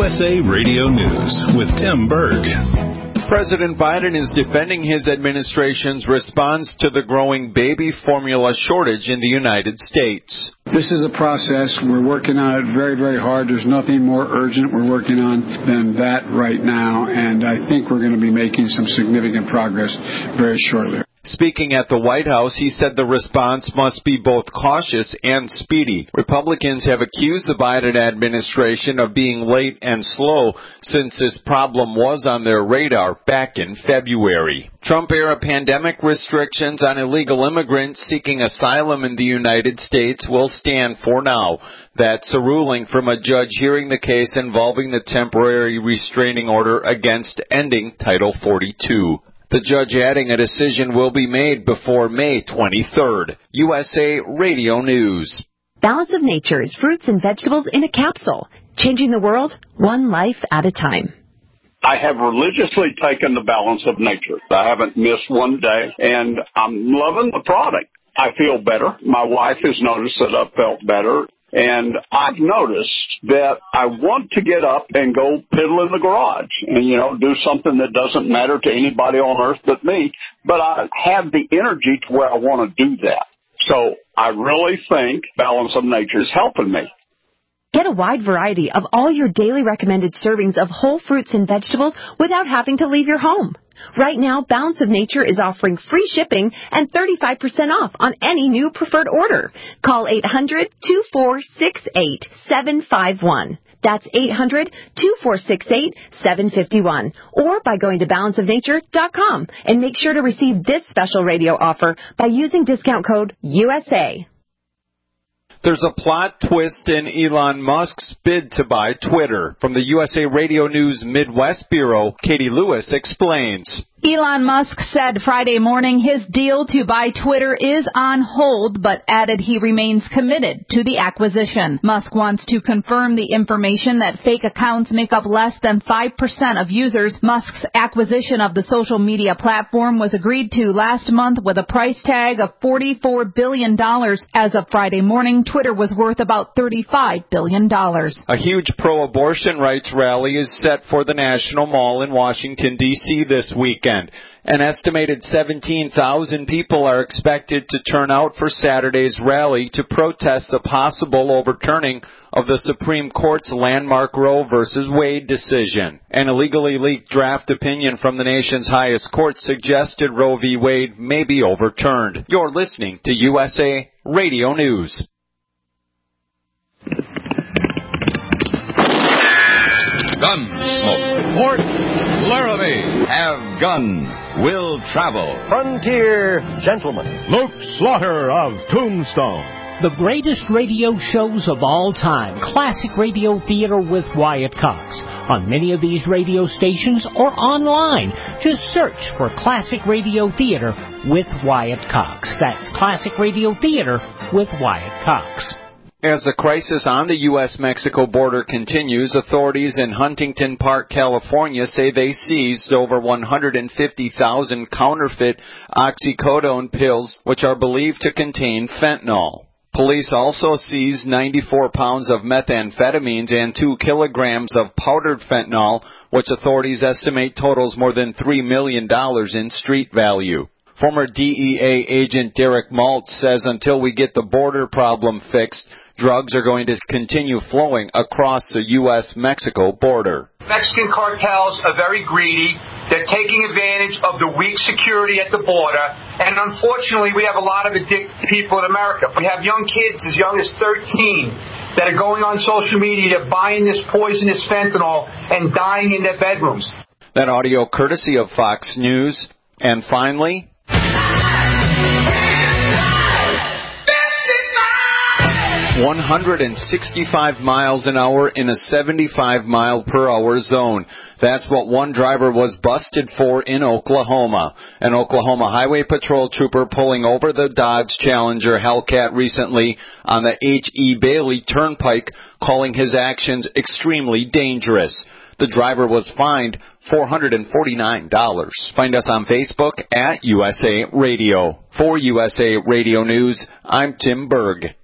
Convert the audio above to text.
USA Radio News with Tim Berg. President Biden is defending his administration's response to the growing baby formula shortage in the United States. This is a process. We're working on it very, very hard. There's nothing more urgent we're working on than that right now, and I think we're going to be making some significant progress very shortly. Speaking at the White House, he said the response must be both cautious and speedy. Republicans have accused the Biden administration of being late and slow since this problem was on their radar back in February. Trump-era pandemic restrictions on illegal immigrants seeking asylum in the United States will stand for now. That's a ruling from a judge hearing the case involving the temporary restraining order against ending Title 42. The judge adding a decision will be made before May 23rd. USA Radio News. Balance of Nature's fruits and vegetables in a capsule. Changing the world, one life at a time. I have religiously taken the Balance of Nature. I haven't missed one day, and I'm loving the product. I feel better. My wife has noticed that I've felt better, and I've noticed that I want to get up and go piddle in the garage and, do something that doesn't matter to anybody on earth but me, but I have the energy to where I want to do that. So I really think Balance of Nature is helping me. Get a wide variety of all your daily recommended servings of whole fruits and vegetables without having to leave your home. Right now, Balance of Nature is offering free shipping and 35% off on any new preferred order. Call 800-2468-751. That's 800-2468-751. Or by going to balanceofnature.com and make sure to receive this special radio offer by using discount code USA. There's a plot twist in Elon Musk's bid to buy Twitter. From the USA Radio News Midwest Bureau, Katie Lewis explains. Elon Musk said Friday morning his deal to buy Twitter is on hold, but added he remains committed to the acquisition. Musk wants to confirm the information that fake accounts make up less than 5% of users. Musk's acquisition of the social media platform was agreed to last month with a price tag of $44 billion. As of Friday morning, Twitter was worth about $35 billion. A huge pro-abortion rights rally is set for the National Mall in Washington, D.C. this weekend. An estimated 17,000 people are expected to turn out for Saturday's rally to protest the possible overturning of the Supreme Court's landmark Roe v. Wade decision. An illegally leaked draft opinion from the nation's highest court suggested Roe v. Wade may be overturned. You're listening to USA Radio News. Gunsmoke. Port Laramie. Have gun. Will travel. Frontier Gentleman. Luke Slaughter of Tombstone. The greatest radio shows of all time. Classic Radio Theater with Wyatt Cox. On many of these radio stations or online. Just search for Classic Radio Theater with Wyatt Cox. That's Classic Radio Theater with Wyatt Cox. As the crisis on the U.S.-Mexico border continues, authorities in Huntington Park, California say they seized over 150,000 counterfeit oxycodone pills, which are believed to contain fentanyl. Police also seized 94 pounds of methamphetamines and 2 kilograms of powdered fentanyl, which authorities estimate totals more than $3 million in street value. Former DEA agent Derek Maltz says until we get the border problem fixed, drugs are going to continue flowing across the U.S.-Mexico border. Mexican cartels are very greedy. They're taking advantage of the weak security at the border. And unfortunately, we have a lot of addicted people in America. We have young kids as young as 13 that are going on social media, buying this poisonous fentanyl and dying in their bedrooms. That audio courtesy of Fox News. And finally, 165 miles an hour in a 75-mile-per-hour zone. That's what one driver was busted for in Oklahoma. An Oklahoma Highway Patrol trooper pulling over the Dodge Challenger Hellcat recently on the H.E. Bailey Turnpike, calling his actions extremely dangerous. The driver was fined $449. Find us on Facebook at USA Radio. For USA Radio News, I'm Tim Berg.